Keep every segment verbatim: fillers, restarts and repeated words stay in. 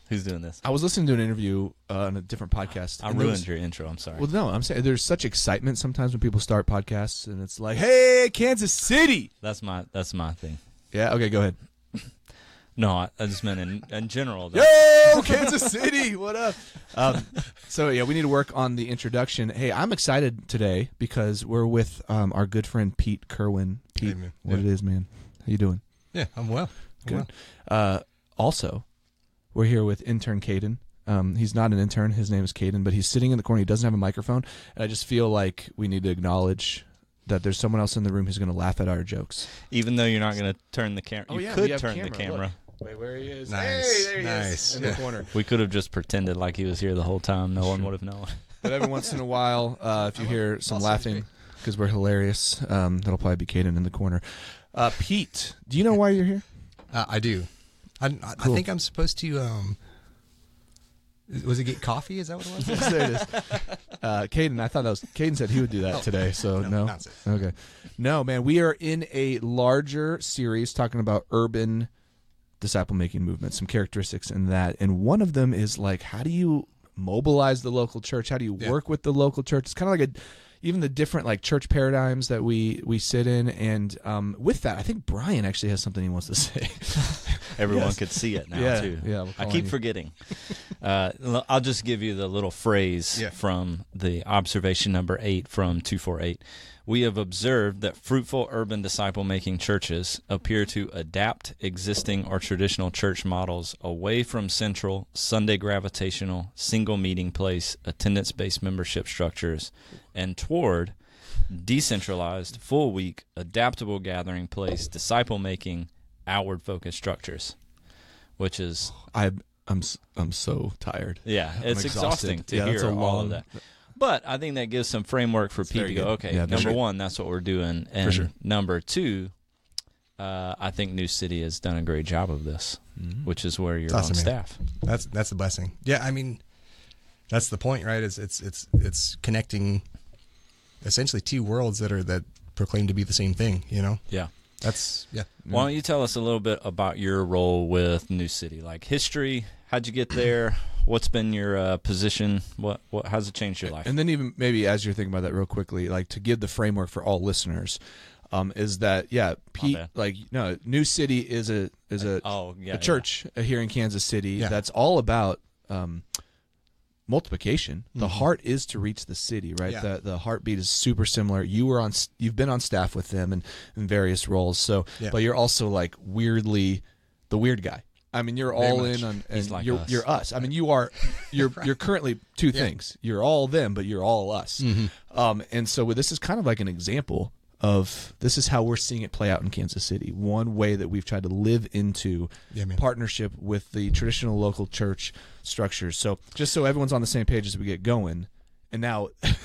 Who's doing this? I was listening to an interview uh, on a different podcast. I ruined was, your intro. I'm sorry. Well, no, I'm saying there's such excitement sometimes when people start podcasts, and it's like, "Hey, Kansas City!" That's my that's my thing. Yeah. Okay. Go ahead. No, I, I just meant in, in general. Yo, Kansas City, what up? Um, so yeah, we need to work on the introduction. Hey, I'm excited today because we're with um, our good friend Pete Kerwin. Pete, hey, what yeah. it is, man? How you doing? Yeah, I'm well. I'm Good. Well. Uh, also, we're here with intern Caden. Um, he's not an intern. His name is Caden, but he's sitting in the corner. He doesn't have a microphone. And I just feel like we need to acknowledge that there's someone else in the room who's going to laugh at our jokes. Even though you're not going to turn the camera. Oh, you yeah, could we have turn camera. the camera. Look. Wait, where he is. Nice. Hey, there he nice. is in yeah. the corner. We could have just pretended like he was here the whole time. No one would have known. But every once in a while, uh, if you hear some laughing, because we're hilarious, um, that'll probably be Caden in the corner. Uh, Pete, do you know why you're here? Uh, I do. I, I, Cool. I think I'm supposed to. Um, was it get coffee? Is that what it was? Yes, there it is. Uh, Caden, I thought that was Caden said he would do that Oh, today. So no, no, nonsense. Okay, no, man. We are in a larger series talking about urban disciple making movement, some characteristics in that, and one of them is like, how do you mobilize the local church? How do you Yeah. work with the local church? It's kind of like a even the different like church paradigms that we we sit in, and um, with that, I think Brian actually has something he wants to say. Everyone Yes. could see it now, Yeah, too. yeah, we'll I call keep on you. forgetting. uh, l- I'll just give you the little phrase Yeah. from the observation number eight from two forty-eight. We have observed that fruitful urban disciple-making churches appear to adapt existing or traditional church models away from central, Sunday gravitational, single meeting place, attendance-based membership structures, and toward decentralized, full-week, adaptable gathering place, disciple-making, outward-focused structures, which is, I I'm s- I'm so tired. yeah, it's exhausted. exhausting to Yeah, that's hear a all long- of that. But I think that gives some framework for Pete very to go, good. okay, Yeah, for number sure. one, that's what we're doing. And sure. number two, uh, I think New City has done a great job of this, Mm-hmm. which is where you're It's awesome, on man. staff. That's that's a blessing. Yeah, I mean, that's the point, right? Is it's it's it's connecting essentially two worlds that are that proclaim to be the same thing. You know, Yeah. that's yeah. Why don't you tell us a little bit about your role with New City, like history? How'd you get there? What's been your uh, position? What what how's it changed your life? And then even maybe as you're thinking about that real quickly, like to give the framework for all listeners, um, is that yeah, Pete, bad. like no, New City is a is a oh yeah, a church here in Kansas City Yeah. that's all about um, multiplication. The heart is to reach the city, right? Yeah. The the heartbeat is super similar. You were on, you've been on staff with them in, in various roles. So, Yeah. but you're also like weirdly the weird guy. I mean, you're Very all much. in on, and He's like you're us. you're us. I mean, you are you're you're currently two things. You're all them, but you're all us. Mm-hmm. Um, and so this is kind of like an example of this is how we're seeing it play out in Kansas City. One way that we've tried to live into Yeah, man. partnership with the traditional local church structures. So just so everyone's on the same page as we get going. And now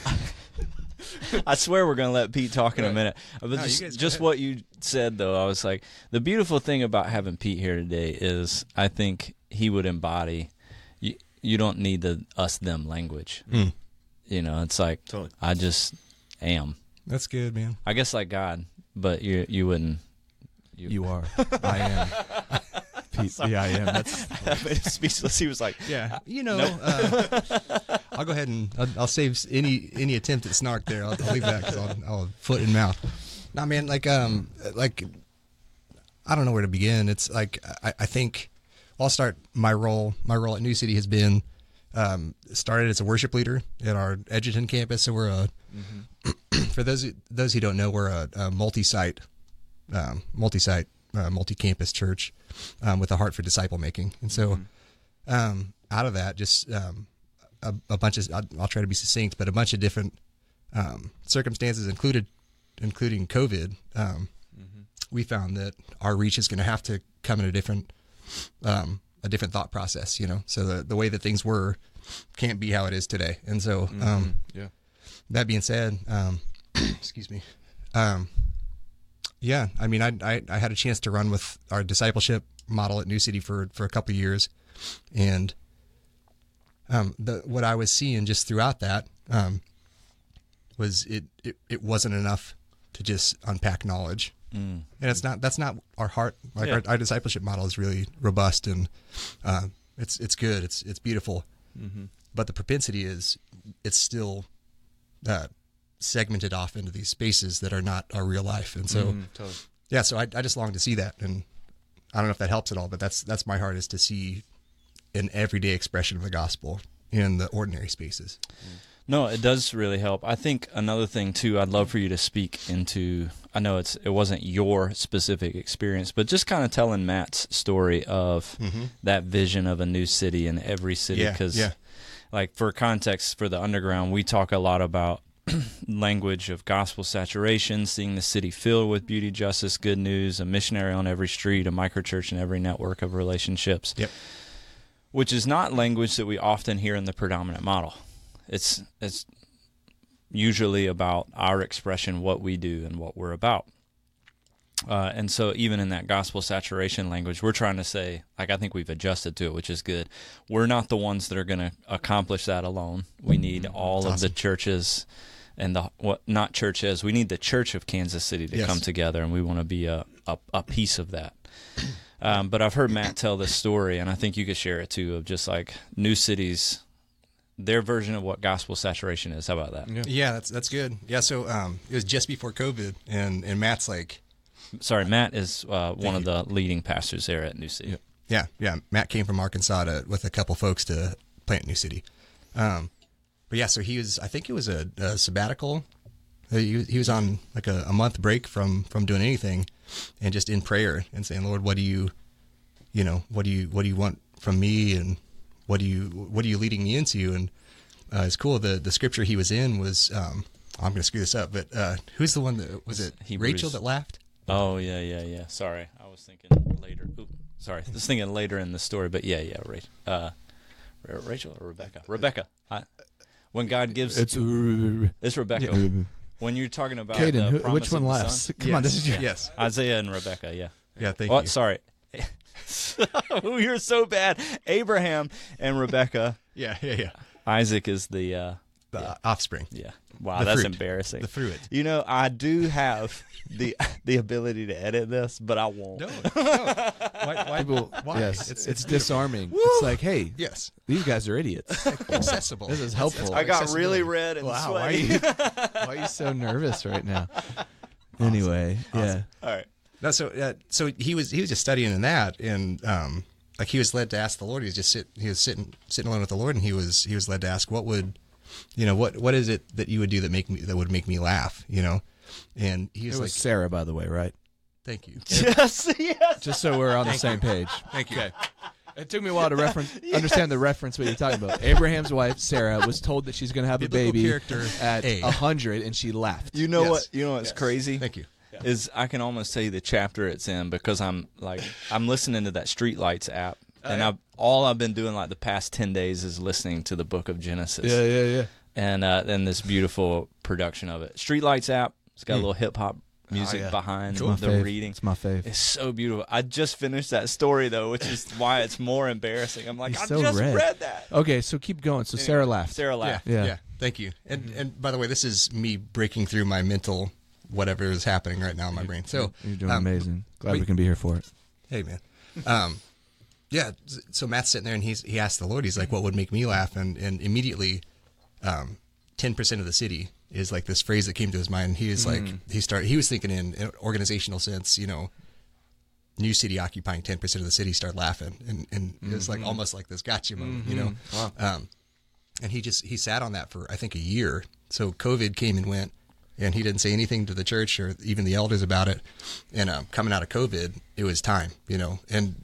I swear we're going to let Pete talk in a minute. But No, you just, guys go just ahead. what you said, though, I was like, the beautiful thing about having Pete here today is I think he would embody, you, you don't need the us-them language. Mm. You know, it's like, Totally. I just am. That's good, man. I guess like God, but you you wouldn't. you are, I am. Pete, yeah, I am. That's Speechless. He was like, Yeah, you know, uh, I'll go ahead and I'll, I'll save any any attempt at snark there. I'll, I'll leave that because I'll, I'll foot in mouth. Nah, man, like um, like I don't know where to begin. It's like I, I think I'll start my role. My role at New City has been um, started as a worship leader at our Edgerton campus. So we're a for those who- those who don't know, we're a, a multi-site, um, multi-site, uh, multi-campus church um, with a heart for disciple making, and so. Um, out of that, just um, a, a bunch of, I'll, I'll try to be succinct, but a bunch of different um, circumstances included, including COVID, um, we found that our reach is going to have to come in a different, um, a different thought process, you know, so the, the way that things were can't be how it is today. And so, um, yeah. that being said, um, excuse me, um, yeah, I mean, I, I, I had a chance to run with our discipleship model at New City for, for a couple of years. And um, the, what I was seeing just throughout that um, was it, it, it wasn't enough to just unpack knowledge. Mm. And it's not, that's not our heart. Like Yeah. our, our discipleship model is really robust and uh, It's it's good. It's it's beautiful. Mm-hmm. But the propensity is it's still uh, segmented off into these spaces that are not our real life. And so, Mm, totally. yeah, so I, I just long to see that. And I don't know if that helps at all, but that's that's my heart, is to see an everyday expression of the gospel in the ordinary spaces. No, it does really help. I think another thing too, I'd love for you to speak into, I know it's it wasn't your specific experience, but just kind of telling Matt's story of Mm-hmm. that vision of a new city in every city. Yeah, Because, yeah. like, for context, for the underground, we talk a lot about language of gospel saturation, seeing the city filled with beauty, justice, good news, a missionary on every street, a microchurch in every network of relationships. Yep. Which is not language that we often hear in the predominant model. It's it's usually about our expression, what we do, and what we're about. Uh, and so even in that gospel saturation language, we're trying to say, like, I think we've adjusted to it, which is good. We're not the ones that are going to accomplish that alone. We need all That's of the awesome. churches and the what not churches. We need the Church of Kansas City to Yes. come together, and we want to be a, a, a piece of that. Um, but I've heard Matt tell this story, and I think you could share it too, of just like new cities, their version of what gospel saturation is. How about that? Yeah. Yeah, that's that's good. Yeah, so um, it was just before COVID, and, and Matt's like, Sorry, Matt is uh, one of the leading pastors there at New City. Yep. yeah, yeah, Matt came from Arkansas to, with a couple folks to plant New City. Um, but yeah, so he was, I think it was a, a sabbatical. He, he was on like a, a month break from, from doing anything, and just in prayer and saying, Lord, what do you, you know, what do you, what do you want from me? And what do you, what are you leading me into? And uh, it's cool. The, the scripture he was in was, um, I'm going to screw this up, but uh, who's the one that, was it Hebrews. Rachel that laughed? Oh, yeah, yeah, yeah. Sorry. I was thinking later. Oop, sorry. I was thinking later in the story, but yeah, yeah. Rachel, uh, Ra- Rachel or Rebecca? Rebecca. I, when God gives... It's uh, It's Rebecca. yeah. When you're talking about Caden, the who, promise which of one the laughs? Son, Come on, this is your. Yes. Isaiah and Rebecca, yeah. Yeah, thank Oh, you. sorry. Oh, you're so bad. Abraham and Rebecca. Yeah, yeah, yeah. Isaac is the... Uh, The Yeah. offspring. yeah. Wow, The that's fruit. embarrassing. The fruit. You know, I do have the the ability to edit this, but I won't. No, no. Why? why, People, why? yes, It's, it's, it's disarming. It's like, hey, Yes. these guys are idiots. Accessible. This is That's- helpful. that's I got accessibility. really red and Wow, why are, sweaty. you, why are you so nervous right now? Anyway, yeah. All right. No, so uh, so he was he was just studying in that, and um, like he was led to ask the Lord. He was just sit he was sitting sitting alone with the Lord, and he was he was led to ask, what would, you know, what what is it that you would do that make me that would make me laugh, you know? And he It was was like, Sarah, by the way, right? thank you, Yes, yes. Just so we're on the same page. thank you. Okay. It took me a while to reference, understand the reference what you're talking about. Abraham's wife, Sarah, was told that she's going to have a Biblical baby character at A. a hundred, and she laughed. You know Yes. what? You know what's crazy? Thank you. Is I can almost tell you the chapter it's in because I'm like I'm listening to that Streetlights app, and yeah. I've all I've been doing like the past ten days is listening to the Book of Genesis. Yeah, yeah, yeah. and uh, then this beautiful production of it. Streetlights app. It's got a little hip hop music yeah. behind It's my the fave. reading. It's my fave. It's so beautiful. I just finished that story though, which is why it's more embarrassing. I'm like, He's I so just red. read that. Okay, so keep going. So Sarah laughed. Sarah Yeah, laughed. Yeah. yeah, Thank you. And and by the way, this is me breaking through my mental whatever is happening right now in my brain. So You're doing um, amazing. Glad we- we can be here for it. Hey man, um, yeah. So Matt's sitting there and he's he asked the Lord. He's like, "What would make me laugh?" And and immediately, um, ten percent of the city is like this phrase that came to his mind. He is like he started. He was thinking in an organizational sense. You know, New City occupying ten percent of the city. Start laughing, and and it was like almost like this gotcha moment. You know, Wow. um, and he just he sat on that for I think a year. So COVID came and went. And he didn't say anything to the church or even the elders about it. And um, coming out of COVID, it was time, you know. And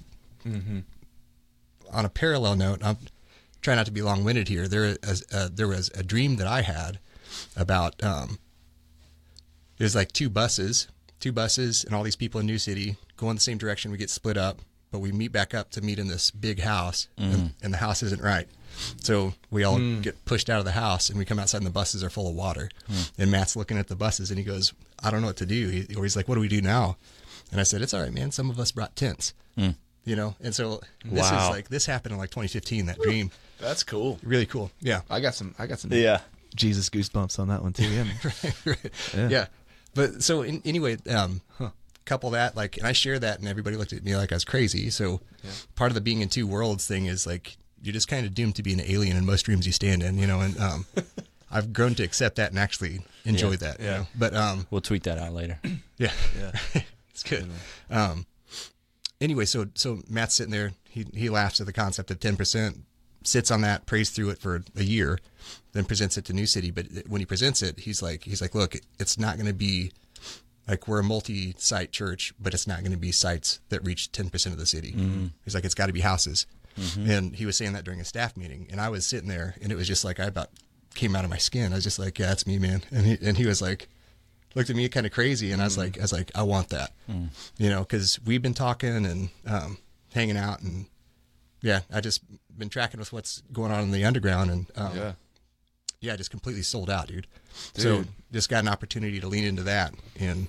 on a parallel note, I'm trying not to be long-winded here. There, is, uh, there was a dream that I had about um, there's like two buses, two buses, and all these people in New City go in the same direction. We get split up, but we meet back up to meet in this big house, and, and the house isn't right. So we all get pushed out of the house, and we come outside, and the buses are full of water. And Matt's looking at the buses, and he goes, "I don't know what to do." He, or he's like, "What do we do now?" And I said, "It's all right, man. Some of us brought tents." You know, and so this Wow. is like this happened in like twenty fifteen. That dream, That's cool. really cool. Yeah, I got some. I got some. Yeah. Jesus goosebumps on that one too. Yeah. man. right. Yeah. Yeah. But so in, anyway, um, couple that, like, and I share that, and everybody looked at me like I was crazy. So yeah. part of the being in two worlds thing is like, you're just kind of doomed to be an alien in most rooms you stand in, you know, and um, I've grown to accept that and actually enjoy yeah. that. Yeah. You know? But um, we'll tweet that out later. Yeah. Yeah. It's good. Um, anyway, so so Matt's sitting there. He he laughs at the concept of ten percent, sits on that, prays through it for a year, then presents it to New City. But when he presents it, he's like, he's like, look, it's not going to be like we're a multi-site church, but it's not going to be sites that reach ten percent of the city. Mm-hmm. He's like, it's got to be houses. Mm-hmm. And he was saying that during a staff meeting, and I was sitting there, and it was just like I about came out of my skin. I was just like, yeah, that's me, man. And he and he was like, looked at me kind of crazy, and I was like, I was like, I want that, mm. you know, because we've been talking and um, hanging out, and yeah, I just been tracking with what's going on in the underground, and um, yeah, yeah, just completely sold out, dude. dude. So just got an opportunity to lean into that, and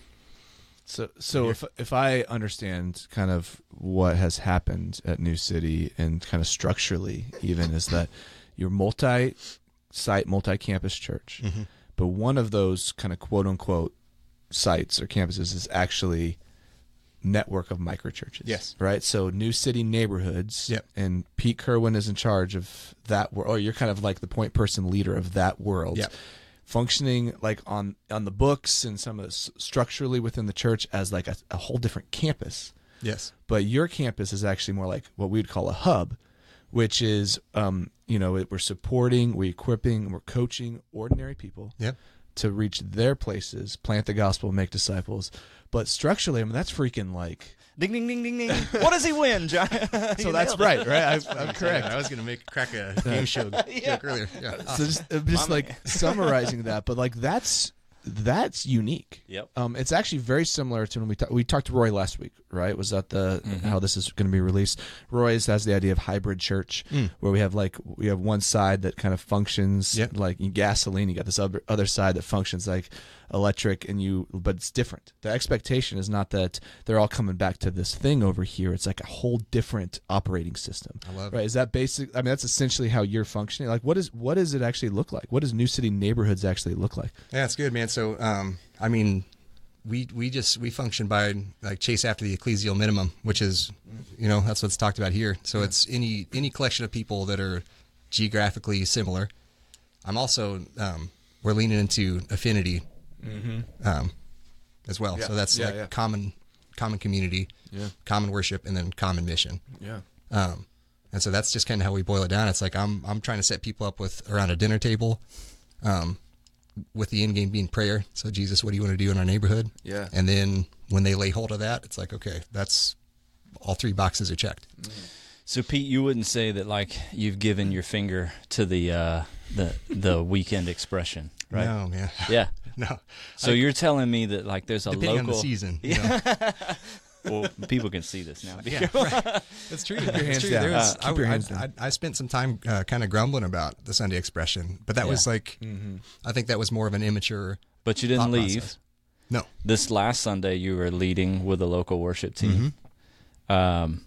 so so if if I understand kind of what has happened at New City and kind of structurally even is that you're multi-site, multi-campus church. Mm-hmm. But one of those kind of quote unquote sites or campuses is actually network of microchurches. Yes. Right. So New City Neighborhoods. Yep. And Pete Kerwin is in charge of that world. Or you're kind of like the point person leader of that world. Yep. Functioning like on on the books and some of the structurally within the church as like a, a whole different campus. Yes. But your campus is actually more like what we would call a hub, which is, um, you know, we're supporting, we're equipping, we're coaching ordinary people yep. to reach their places, plant the gospel, make disciples. But structurally, I mean, that's freaking like... Ding, ding, ding, ding, ding. What does he win, John? So that's right, right? I, I'm correct. I was going to make crack a game show yeah. joke earlier. Yeah. So just, just like summarizing that, but like that's... That's unique. Yep. Um, it's actually very similar to when we ta- we talked to Roy last week, right? Was that the mm-hmm. how this is going to be released? Roy has the idea of hybrid church, mm. where we have like we have one side that kind of functions yep. like gasoline. You got this other other side that functions like electric, and you but it's different. The expectation is not that they're all coming back to this thing over here. It's like a whole different operating system. I love right? it. Is that basic? I mean, that's essentially how you're functioning. Like, what is what does it actually look like? What does New City Neighborhoods actually look like? Yeah, it's good, man. So, um, I mean, we we just we function by like chase after the ecclesial minimum, which is, you know, that's what's talked about here. So it's any any collection of people that are geographically similar. I'm also um, we're leaning into affinity mm-hmm. um, as well. Yeah. So that's yeah, like yeah. common common community, yeah. common worship, and then common mission. Yeah. Um, and so that's just kind of how we boil it down. It's like I'm I'm trying to set people up with around a dinner table. Um, with the end game being prayer. So, Jesus, what do you want to do in our neighborhood? Yeah. And then when they lay hold of that, it's like, okay, that's all three boxes are checked. Mm-hmm. So, Pete, you wouldn't say that like you've given your finger to the uh, the the weekend expression, right? No, man. Yeah. No. So I, you're telling me that like there's a depending local on the season. You yeah. know? Well, people can see this now. Yeah, right. That's true. Keep your hands true. down. There was, Uh, keep I, your hands I, down. I, I spent some time uh, kind of grumbling about the Sunday expression, but that Yeah. was like, Mm-hmm. I think that was more of an immature. But you didn't thought leave. process. No. This last Sunday, you were leading with a local worship team. Mm-hmm. Um,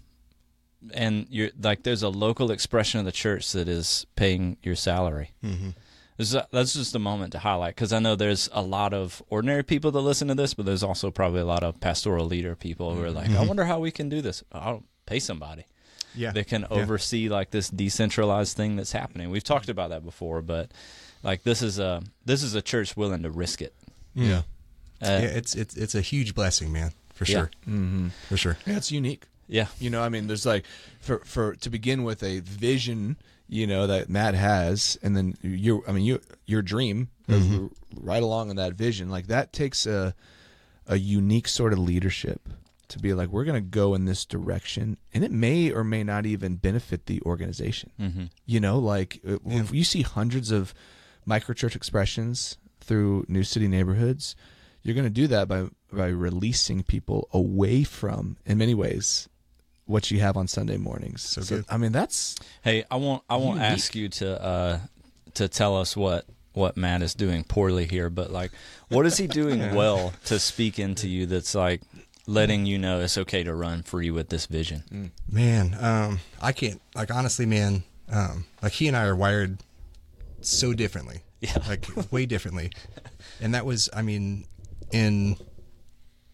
and you're like, there's a local expression of the church that is paying your salary. Mm-hmm. This is a, that's just a moment to highlight, because I know there's a lot of ordinary people that listen to this, but there's also probably a lot of pastoral leader people who are like, Mm-hmm. I wonder how we can do this. I'll pay somebody Yeah. that can Yeah. oversee like this decentralized thing that's happening. We've talked about that before, but like this is a this is a church willing to risk it. Yeah. Uh, yeah. It's, it's, it's a huge blessing, man, for Yeah. sure. Mm-hmm. For sure. Yeah, it's unique. yeah. You know, I mean, there's like for for to begin with a vision, you know, that Matt has, and then your, I mean, you your dream Mm-hmm. right along in that vision, like that takes a a unique sort of leadership to be like, we're going to go in this direction, and it may or may not even benefit the organization. Mm-hmm. You know, like uh, if you see hundreds of microchurch expressions through New City Neighborhoods, you're going to do that by by releasing people away from, in many ways, what you have on Sunday mornings. So good. I mean, that's Hey, I won't I won't Unique. ask you to uh, to tell us what what Matt is doing poorly here, but like, what is he doing well to speak into you that's like letting you know it's okay to run free with this vision? Man, um, I can't, like, honestly, man, um, like, he and I are wired so differently. Yeah. Like, way differently. And that was, I mean, in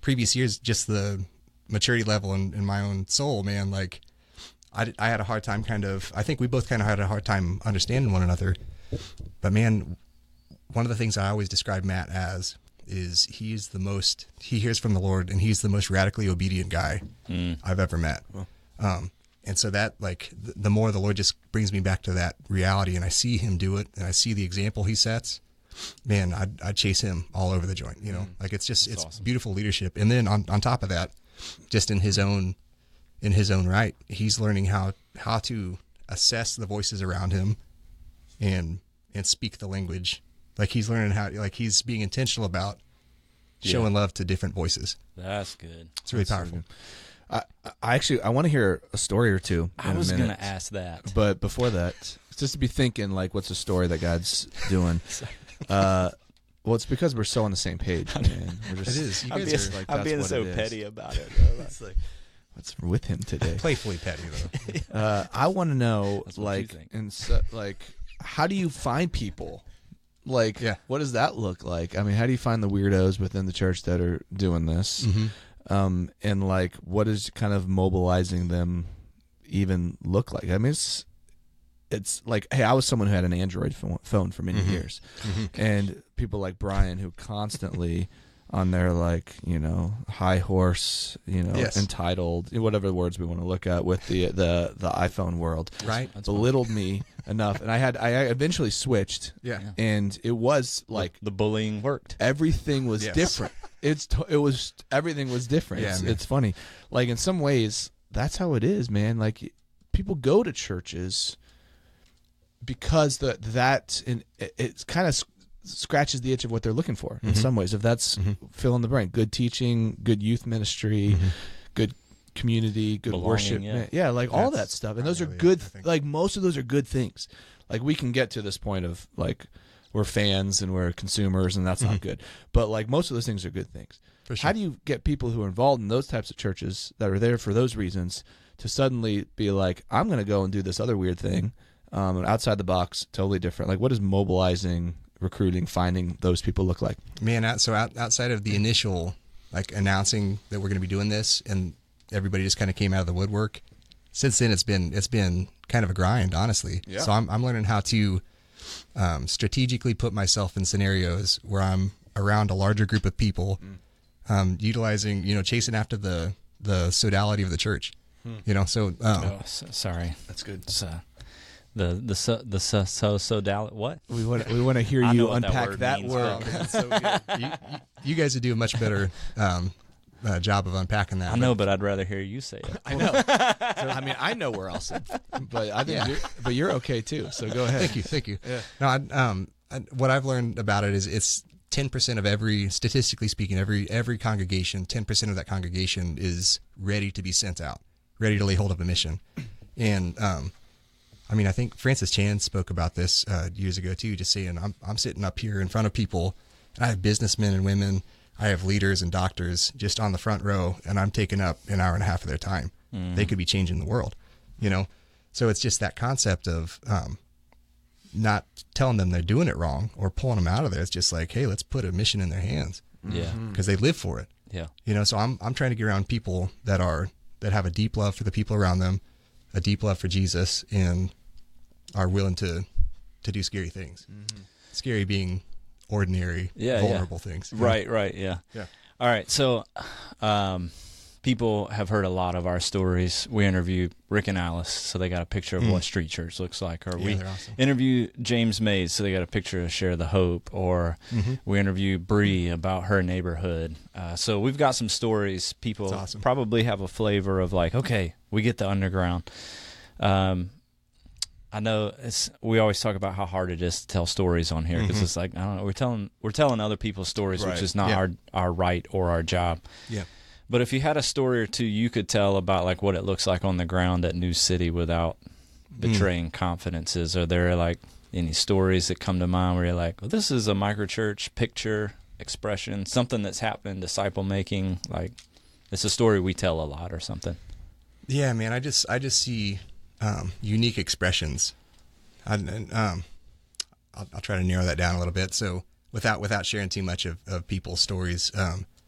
previous years, just the maturity level in, in my own soul, man, like I, I had a hard time kind of, I think we both kind of had a hard time understanding one another. But man, one of the things I always describe Matt as is he's the most, he hears from the Lord, and he's the most radically obedient guy mm. I've ever met. Well. Um, and so that, like, the, the more the Lord just brings me back to that reality, and I see him do it, and I see the example he sets, man, I'd, I'd chase him all over the joint, you know, mm. like it's just, That's it's awesome. Beautiful leadership. And then on, on top of that, just in his own, in his own right, he's learning how, how to assess the voices around him and, and speak the language. Like he's learning how, like he's being intentional about showing yeah. love to different voices. That's good. It's really That's powerful. So I, I actually, I want to hear a story or two. I was going to ask that. But before that, just to be thinking, like, what's a story that God's doing? uh, well, it's because we're so on the same page, man. We're just, it is. You I'm guys being, are, like, I'm being so petty about it. Bro. It's like, what's with him today? Playfully petty, though. uh, I want to know, That's what like, you think. and so, like, how do you find people? Like, yeah. what does that look like? I mean, how do you find the weirdos within the church that are doing this? Mm-hmm. Um, and like, what is kind of mobilizing them even look like? I mean, it's, it's like, hey, I was someone who had an Android phone for many mm-hmm. years, mm-hmm. and people like Brian who constantly on their, like, you know, high horse, you know, yes. entitled, whatever words we want to look at with the the the iPhone world, right? That's belittled me enough, and I had I eventually switched, yeah, and it was like the bullying worked. Everything was yes. different. It's t- it was everything was different. Yeah, it's, man. it's funny, like in some ways that's how it is, man. Like people go to churches because the that and it, it's kind of scratches the itch of what they're looking for in mm-hmm. some ways. If that's mm-hmm. fill in the blank, good teaching, good youth ministry, mm-hmm. good community, good Belonging, worship, yeah, man. yeah like That's all that stuff. And those are really good. it, I think. Like most of those are good things. Like we can get to this point of like we're fans and we're consumers, and that's mm-hmm. not good. But like most of those things are good things. For sure. How do you get people who are involved in those types of churches that are there for those reasons to suddenly be like, I'm going to go and do this other weird thing, um, outside the box, totally different? Like, what is mobilizing, recruiting, finding those people look like? Man, out, so out, outside of the initial, like, announcing that we're going to be doing this, and everybody just kind of came out of the woodwork, since then it's been it's been kind of a grind, honestly. Yeah. So I'm I'm learning how to um, strategically put myself in scenarios where I'm around a larger group of people, mm. um, utilizing, you know, chasing after the the sodality of the church. Hmm. You know, so um, oh, so, sorry, that's good. It's, uh, the the so the so so so dal- what We want we want to hear I you know what that unpack word that means, word. bro. 'Cause it's so good. you, you, you guys would do a much better um, uh, job of unpacking that. I know, but I'd rather hear you say it. I know. So, I mean, I know where I'll sit, but I think, Yeah. you're, but you're okay too. So go ahead. Thank you, thank you. Yeah. No, I, um, I, what I've learned about it is it's ten percent of every, statistically speaking, every every congregation, ten percent of that congregation is ready to be sent out, ready to lay hold of a mission. And um, I mean, I think Francis Chan spoke about this uh, years ago too, just saying, I'm I'm sitting up here in front of people, and I have businessmen and women, I have leaders and doctors just on the front row, and I'm taking up an hour and a half of their time. Mm. They could be changing the world, you know? So it's just that concept of um, not telling them they're doing it wrong or pulling them out of there. It's just like, hey, let's put a mission in their hands. Yeah. Because they live for it. Yeah. You know, so I'm I'm trying to get around people that are that have a deep love for the people around them, a deep love for Jesus, and are willing to to do scary things. Mm-hmm. Scary being ordinary, yeah, vulnerable yeah. things. Right, right, yeah. Yeah. All right, so um, people have heard a lot of our stories. We interview Rick and Alice, so they got a picture of mm. what Street Church looks like. Or yeah, we awesome. interview James Mays, so they got a picture of Share the Hope. Or mm-hmm. we interview Bree about her neighborhood. Uh, so we've got some stories. People awesome. probably have a flavor of like, okay, we get the underground. Um, I know it's, we always talk about how hard it is to tell stories on here because mm-hmm. it's like, I don't know, we're telling we're telling other people's stories, right. which is not yeah. our our right or our job. Yeah. But if you had a story or two you could tell about like what it looks like on the ground at New City without betraying mm. confidences, are there like any stories that come to mind where you're like, well, this is a microchurch picture expression, something that's happened, disciple making, like it's a story we tell a lot or something? Yeah, man, I just I just see Um, unique expressions. I, um, I'll, I'll try to narrow that down a little bit. So without without sharing too much of, of people's stories, um,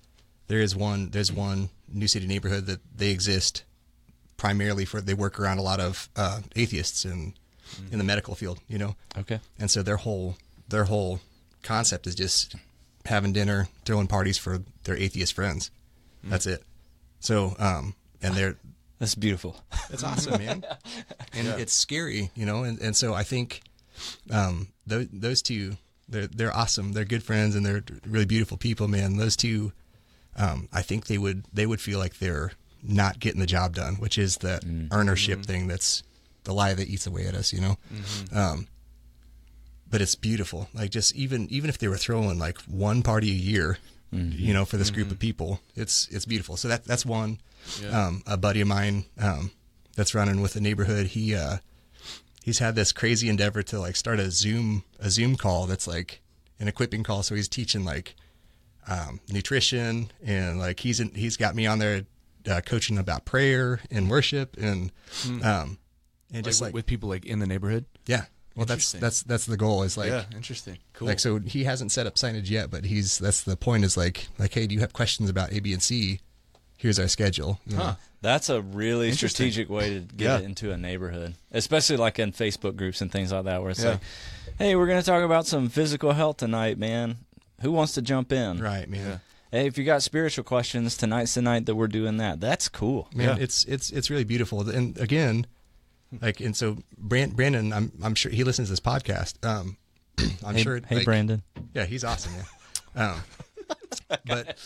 there is one there's one New City neighborhood that they exist primarily for they work around a lot of uh, atheists in mm. in the medical field, you know. Okay. And so their whole their whole concept is just having dinner, throwing parties for their atheist friends. Mm. That's it. So um and they're that's beautiful. It's awesome, man. And yeah. it's scary, you know. And, and so I think um, those those two, they're they're awesome. They're good friends, and they're really beautiful people, man. Those two, um, I think they would they would feel like they're not getting the job done, which is the mm-hmm. earnership thing. That's the lie that eats away at us, you know. Mm-hmm. Um, but it's beautiful. Like just even even if they were throwing like one party a year, mm-hmm. you know, for this mm-hmm. group of people, it's it's beautiful. So that that's one. Yeah. Um, a buddy of mine um, that's running with the neighborhood, he uh, he's had this crazy endeavor to like start a Zoom a Zoom call that's like an equipping call. So he's teaching like um, nutrition and like he's in, he's got me on there uh, coaching about prayer and worship and um, and like just like with people like in the neighborhood. Yeah. Well, that's that's that's the goal. Is like yeah, interesting, cool. Like so, he hasn't set up signage yet, but he's that's the point. Is like like hey, do you have questions about A, B, and C? Here's our schedule. You know? Huh. That's a really strategic way to get yeah. it into a neighborhood, especially like in Facebook groups and things like that, where it's yeah. like, hey, we're going to talk about some physical health tonight, man. Who wants to jump in? Right, man. Yeah. Hey, if you got spiritual questions, tonight's the night that we're doing that. That's cool. Man, yeah. it's it's it's really beautiful. And again, like, and so Brandon, I'm I'm sure he listens to this podcast. Um, I'm hey, sure. Hey, like, Brandon. Yeah, he's awesome, man. Um, but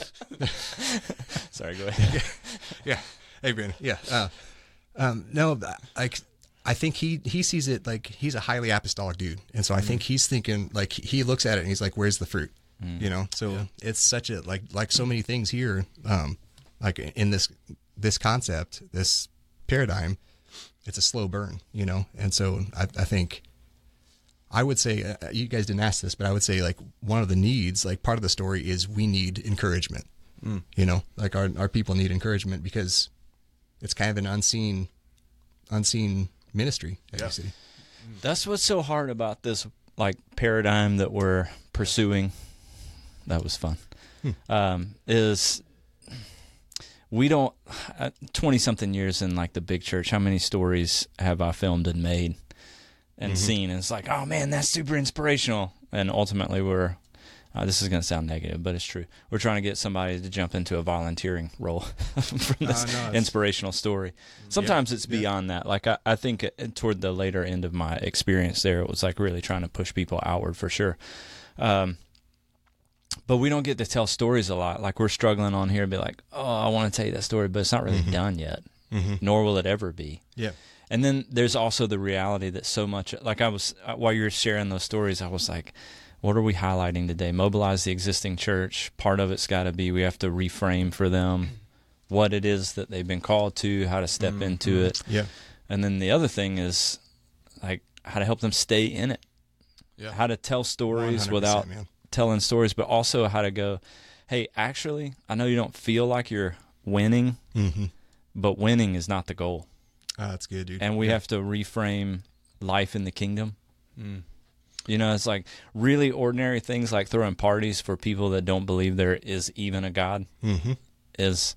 sorry, go ahead. Yeah, yeah. Hey, Brandon. Yeah. Uh, um, no, like I think he he sees it like he's a highly apostolic dude, and so I mm. think he's thinking like he looks at it and he's like, "Where's the fruit?" Mm. You know. So yeah. it's such a like like so many things here, um, like in this this concept, this paradigm, it's a slow burn, you know, and so I, I think. I would say, uh, you guys didn't ask this, but I would say like one of the needs, like part of the story is we need encouragement, mm. you know, like our, our people need encouragement because it's kind of an unseen, unseen ministry at yeah. City. That's what's so hard about this like paradigm that we're pursuing. That was fun. Hmm. Um, is we don't, uh, twenty something years in like the big church, how many stories have I filmed and made? And mm-hmm. seen, and it's like, oh man, that's super inspirational. And ultimately, we're uh, this is going to sound negative, but it's true. We're trying to get somebody to jump into a volunteering role from this uh, no, inspirational story. Sometimes yeah, it's beyond yeah. that. Like I, I think toward the later end of my experience there, it was like really trying to push people outward for sure. Um, but we don't get to tell stories a lot. Like we're struggling on here to be like, oh, I want to tell you that story, but it's not really mm-hmm. done yet, mm-hmm. nor will it ever be. Yeah. And then there's also the reality that so much, like I was, while you were sharing those stories, I was like, what are we highlighting today? Mobilize the existing church. Part of it's got to be we have to reframe for them what it is that they've been called to, how to step mm-hmm. into it. Yeah. And then the other thing is like how to help them stay in it. Yeah. How to tell stories without man. telling stories, but also how to go, hey, actually, I know you don't feel like you're winning, mm-hmm. but winning is not the goal. Oh, that's good, dude. And we yeah. have to reframe life in the kingdom. Mm. You know, it's like really ordinary things like throwing parties for people that don't believe there is even a God mm-hmm. is,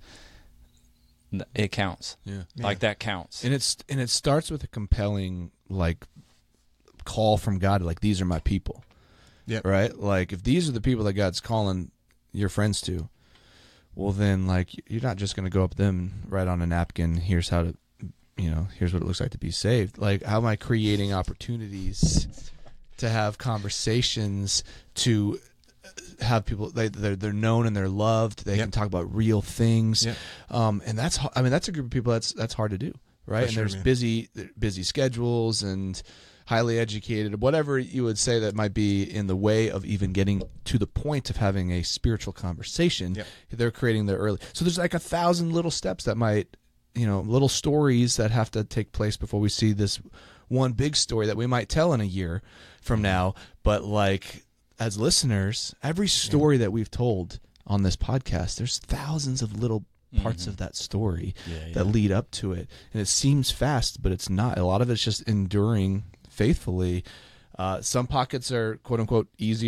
it counts. Yeah. Like that counts. And it's and it starts with a compelling like call from God, like these are my people. Yeah. Right? Like if these are the people that God's calling your friends to, well then like you're not just going to go up to them, write on a napkin, here's how to you know, here's what it looks like to be saved. Like, how am I creating opportunities to have conversations, to have people, they, they're, they're known and they're loved. They yep. can talk about real things. Yep. Um, and that's, I mean, that's a group of people that's, that's hard to do. Right. For and sure, there's man. busy, busy schedules and highly educated, whatever you would say that might be in the way of even getting to the point of having a spiritual conversation. Yep. They're creating their early. So there's like a thousand little steps that might, you know, little stories that have to take place before we see this one big story that we might tell in a year from now. But like as listeners, every story yeah. that we've told on this podcast, there's thousands of little parts mm-hmm. of that story yeah, yeah. that lead up to it. And it seems fast, but it's not. A lot of it's just enduring faithfully. Uh, some pockets are quote unquote easier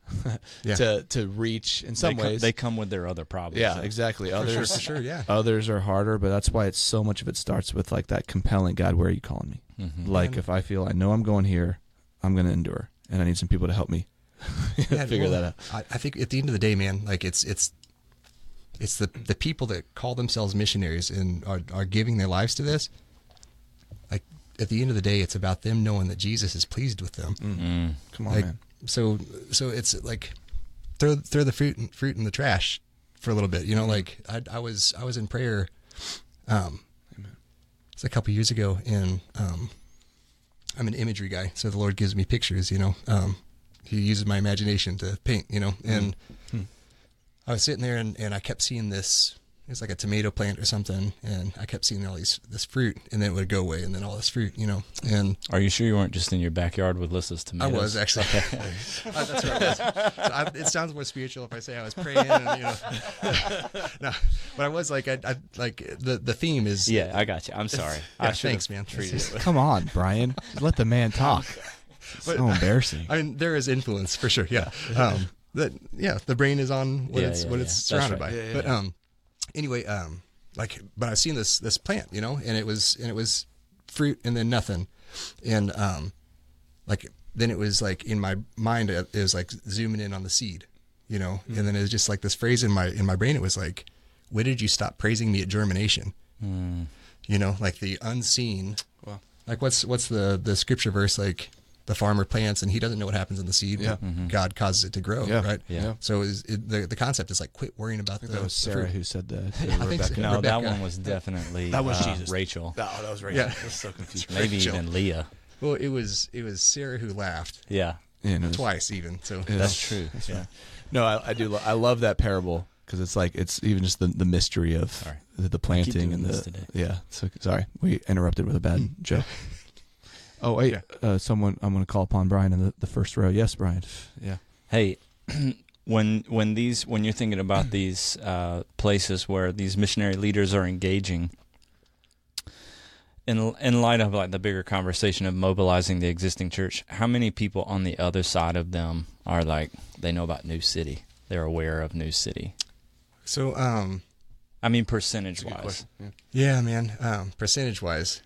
Yeah. to to reach in some they come, ways. they come with their other problems. yeah, exactly. For sure, Others for sure, yeah. others are harder, but that's why it's so much of it starts with like that compelling God, where are you calling me? Mhm. Like And- if I feel I know I'm going here, I'm going to endure, and I need some people to help me Yeah, figure well, that out. I, I think at the end of the day, man, like it's it's it's the the people that call themselves missionaries and are are giving their lives to this. Like at the end of the day, it's about them knowing that Jesus is pleased with them. Mm. Come on, Like, man. so so it's like throw throw the fruit in, fruit in the trash for a little bit. You know, like I I was I was in prayer, um, it's a couple years ago, and um, I'm an imagery guy, so the Lord gives me pictures. You know, um, He uses my imagination to paint. You know, and Hmm. I was sitting there, and, and I kept seeing this. It was like a tomato plant or something, and I kept seeing all these this fruit, and then it would go away, and then all this fruit, you know. And Are you sure you weren't just in your backyard with Lissa's I tomatoes? was actually. Uh, that's what I was. So I, it sounds more spiritual if I say I was praying, and, you know. No, but I was like, I, I like the the theme is. Yeah, I got you. I'm sorry. Yeah, I should thanks, have man. treated It's it with- Come on, Brian. Let the man talk. But- so embarrassing. I mean, there is influence for sure. Yeah. Um, that yeah, the brain is on what Yeah, it's yeah, what yeah. it's That's surrounded right. by. Yeah, yeah, but yeah. um, anyway, um, like, but I've seen this this plant, you know, and it was and it was fruit and then nothing, and um, like then it was like in my mind it was like zooming in on the seed, you know, Hmm. and then it was just like this phrase in my in my brain. It was like, when did you stop praising me at germination? Mm. You know, like the unseen. Wow. Like what's what's the the scripture verse like? The farmer plants and he doesn't know what happens in the seed. Yeah. but Mhm. God causes it to grow, Yeah. right? Yeah. So is it, the the concept is like quit worrying about the. That was the Sarah fruit. who said that. I think so. Rebecca. No, that Rebecca. one was definitely That was uh, Jesus. Rachel. Oh, that was right. Yeah. I was so confused. Maybe Rachel. even Leah. Well, it was it was Sarah who laughed Yeah, Yeah, no, it's- twice even. So Yeah. that's true. yeah. No, I, I do. Lo- I love that parable because it's like it's even just the, the mystery of Sorry. the, the planting doing and this the today. yeah. So sorry, we interrupted with a bad joke. Oh wait, Yeah. uh, someone I'm going to call upon Brian in the, the first row. Yes, Brian. Yeah. Hey, when when these when you're thinking about these uh, places where these missionary leaders are engaging, in in light of like the bigger conversation of mobilizing the existing church, how many people on the other side of them are like they know about New City? They're aware of New City. so um I mean, percentage wise. Yeah. yeah, man. Um, percentage wise,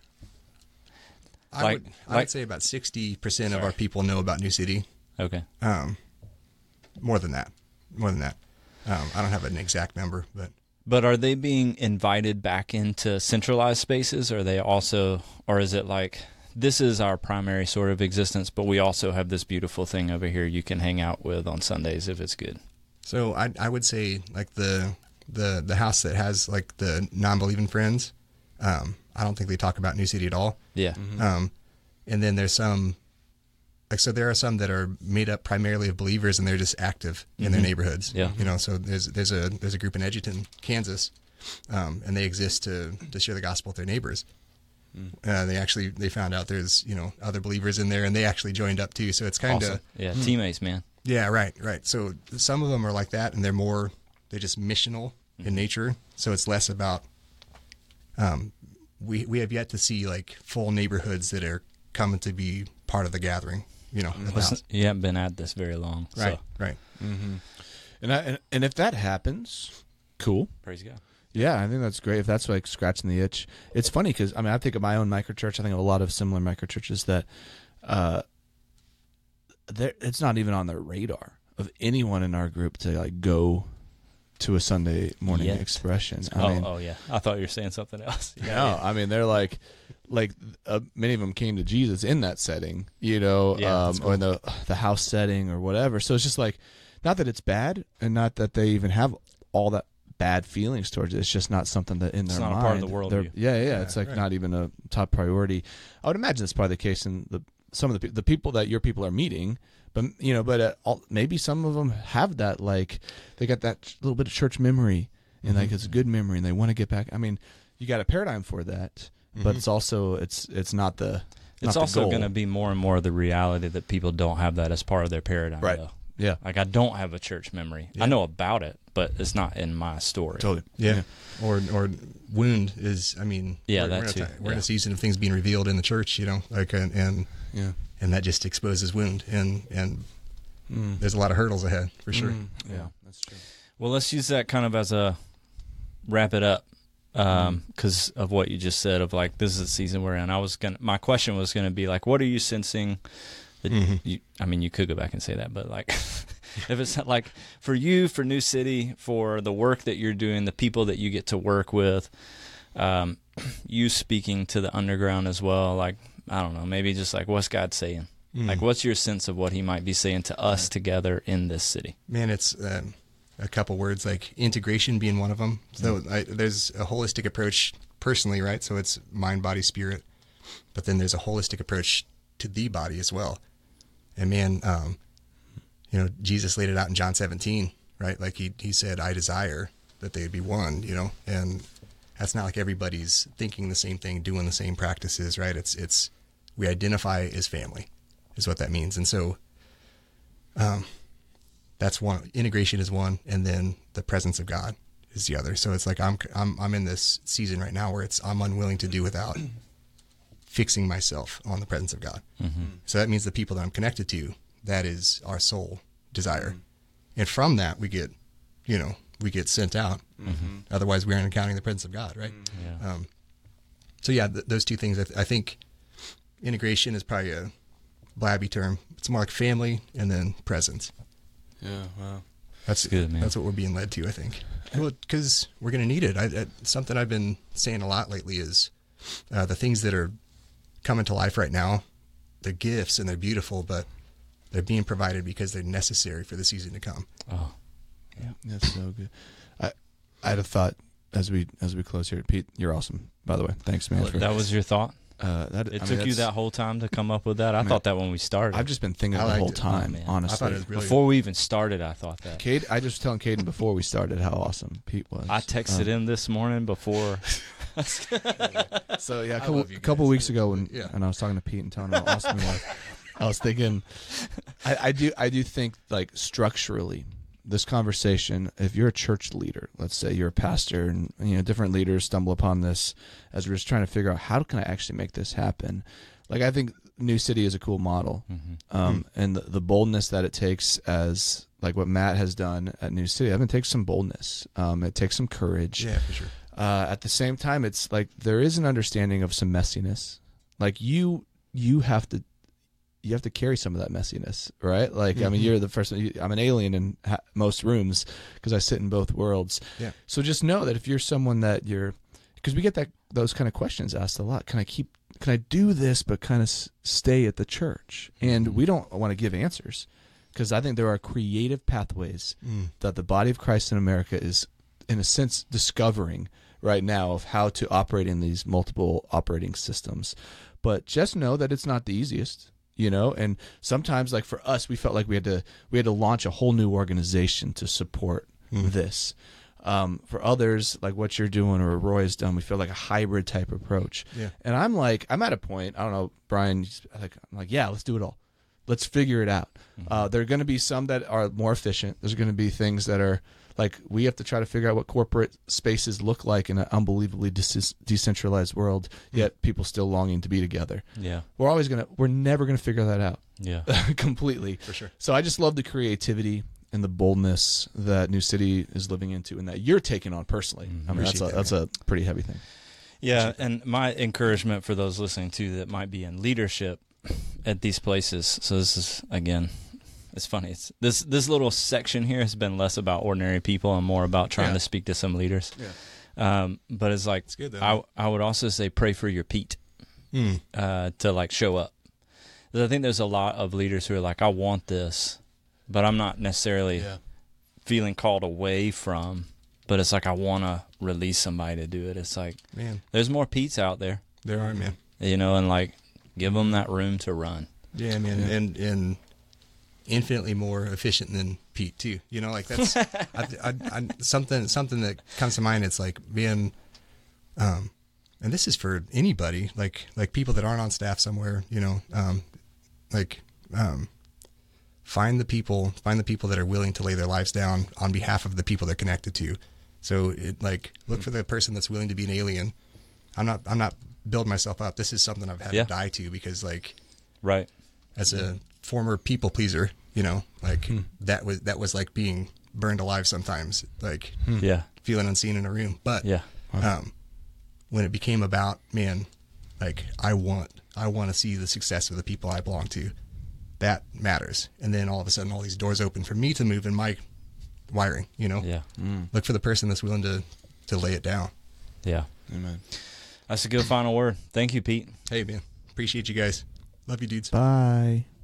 I Like- would I like- would say about sixty percent of Sorry. our people know about New City. Okay. Um, more than that, more than that. Um, I don't have an exact number, but But are they being invited back into centralized spaces? Or are they also, or is it like, this is our primary sort of existence, but we also have this beautiful thing over here you can hang out with on Sundays if it's good? so I I would say like the the the house that has like the non-believing friends. Um, I don't think they talk about New City at all. Yeah. Um, and then there's some, like, so there are some that are made up primarily of believers and they're just active in their Mhm. neighborhoods. Yeah. You know, so there's, there's a, there's a group in Edgerton, Kansas, um, and they exist to, to share the gospel with their neighbors. Uh, they actually, they found out there's, you know, other believers in there and they actually joined up too. So it's kind of, Awesome. Yeah. Teammates, man. yeah, right, right. So some of them are like that and they're more, they're just missional in nature. So it's less about, um, we, we have yet to see like full neighborhoods that are coming to be part of the gathering, you know, about- Listen, you haven't been at this very long. right, So, right. Mm-hmm. And, I, and and if that happens, cool. praise God. Yeah, I think that's great. If that's like scratching the itch, it's funny because I mean I think of my own microchurch. I think of a lot of similar microchurches that, uh, there it's not even on their radar of anyone in our group to like go to a Sunday morning Yet. expression. I oh, mean, oh, yeah. I thought you were saying something else. no, I mean they're like, like uh, many of them came to Jesus in that setting, you know, Yeah, um, that's or in the the house setting or whatever. So it's just like, not that it's bad, and not that they even have all that bad feelings towards it. It's just not something that in It's their not a mind. part of the they're- worldview. Yeah, yeah, Yeah, it's like right. not even a top priority. I would imagine that's probably the case in the some of the pe- the people that your people are meeting. But you know, but uh, all, maybe some of them have that, like they got that little bit of church memory, and like it's a good memory, and they want to get back. I mean, you got a paradigm for that, but it's also it's it's not the It's also going to be more and more the reality that people don't have that as part of their paradigm, Right. though. yeah, Like, I don't have a church memory. Yeah. I know about it, but it's not in my story. totally. Yeah. Or, or wound is, I mean, Yeah, we're, that we're, in a too. ti- we're in Yeah. a season of things being revealed in the church, you know, like, and, and, yeah. and that just exposes wound and, and Mm. there's a lot of hurdles ahead for sure. Mm. Yeah, that's true. Well, let's use that kind of as a wrap it up, um, because of what you just said of like this is the season we're in. I was gonna, my question was gonna be like, what are you sensing? That Mm-hmm. you, I mean, you could go back and say that, but like, if it's like for you, for New City, for the work that you're doing, the people that you get to work with, um, you speaking to the underground as well. Like, I don't know, maybe just like what's God saying? Mm. Like, what's your sense of what He might be saying to us together in this city? Man, it's um, a couple words like integration being one of them. So I, there's a holistic approach personally, right? So it's mind, body, spirit. But then there's a holistic approach to the body as well. And man, um, you know, Jesus laid it out in John seventeen, right? Like he he said, I desire that they'd be one, you know, and that's not like everybody's thinking the same thing, doing the same practices, right? It's, it's, we identify as family is what that means. And so, um, that's one, integration is one, and then the presence of God is the other. So it's like, I'm, I'm, I'm in this season right now where it's, I'm unwilling to do without fixing myself on the presence of God. Mm-hmm. So that means the people that I'm connected to, that is our soul desire. And from that, we get, you know, we get sent out. Mm-hmm. Otherwise, we aren't encountering the presence of God, right? Yeah. Um, so yeah, th- those two things. I, th- I think integration is probably a blabby term. It's more like family and then presence. Yeah, wow. That's good, man. That's what we're being led to, I think. Well, because we're going to need it. I, I, something I've been saying a lot lately is uh, the things that are coming to life right now, they're gifts and they're beautiful, but they're being provided because they're necessary for the season to come. Oh, Yeah, that's so good. I I had a thought as we as we close here. Pete, you're awesome, by the way. Thanks, man. for, that was your thought? uh, that, It I mean, took you that's- that whole time to come up with that? I mean, thought that when we started. I've just been thinking I the liked whole it. time, Oh, man. honestly. I thought it was really Before we even started, I thought that. Cade, I just was telling Caden before we started how awesome Pete was. I texted Um, him this morning before. So yeah, a I couple, love you couple guys. weeks ago when Yeah. and I was talking to Pete and telling him how awesome he was, I was thinking, I, I do I do think like structurally, this conversation, if you're a church leader, let's say you're a pastor, and you know different leaders stumble upon this as we're just trying to figure out how can I actually make this happen. Like I think New City is a cool model, Mm-hmm. um, and the, the boldness that it takes as like what Matt has done at New City. I mean, it takes some boldness. Um, it takes some courage. Yeah, for sure. Uh, at the same time, it's like there is an understanding of some messiness. Like you, you have to, you have to carry some of that messiness, right? Like I mean, Mhm. you're the first. I'm an alien in ha- most rooms because I sit in both worlds. Yeah. So just know that if you're someone that you're, because we get that those kind of questions asked a lot. Can I keep? Can I do this, but kind of s- stay at the church? And we don't want to give answers because I think there are creative pathways Mm. that the body of Christ in America is, in a sense, discovering right now of how to operate in these multiple operating systems. But just know that it's not the easiest, you know, and sometimes like for us, we felt like we had to, we had to launch a whole new organization to support Mm. this. Um, for others, like what you're doing or Roy has done, we feel like a hybrid type approach. Yeah. And I'm like, I'm at a point, I don't know, Brian, like, I'm like, yeah, let's do it all. Let's figure it out. Uh, there are going to be some that are more efficient. There's going to be things that are like we have to try to figure out what corporate spaces look like in an unbelievably dis- decentralized world, yet people still longing to be together. Yeah. We're always going to, we're never going to figure that out Yeah. completely. For sure. So I just love the creativity and the boldness that New City is living into and that you're taking on personally. Mhm. I mean, that's a, Appreciate that, that's a pretty heavy thing. Yeah, and my encouragement for those listening too that might be in leadership at these places. So this is again, it's funny. It's this this little section here has been less about ordinary people and more about trying Yeah. to speak to some leaders. Yeah. Um, but it's like It's good though. I I would also say pray for your Pete Mm. uh, to like show up. 'Cause I think there's a lot of leaders who are like, I want this, but I'm not necessarily feeling called away from. But it's like I want to release somebody to do it. It's like Man, there's more Pete's out there, there are, man. you know, and like give them that room to run. Yeah, man, Yeah. and and infinitely more efficient than Pete too. You know, like that's I, I, I, something something that comes to mind. It's like being, um, and this is for anybody, like like people that aren't on staff somewhere. You know, um, like um, find the people, find the people that are willing to lay their lives down on behalf of the people they're connected to. So it like look for the person that's willing to be an alien. I'm not I'm not building myself up. This is something I've had Yeah. to die to because like Right. as a former people pleaser, you know, like Hmm. that was that was like being burned alive sometimes, like Yeah. feeling unseen in a room. But Yeah. um, when it became about, man, like I want I want to see the success of the people I belong to, that matters. And then all of a sudden, all these doors open for me to move in my wiring. You know, Yeah. look for the person that's willing to to lay it down. Yeah. Amen. That's a good final word. Thank you, Pete. Hey, man, appreciate you guys. Love you, dudes. Bye.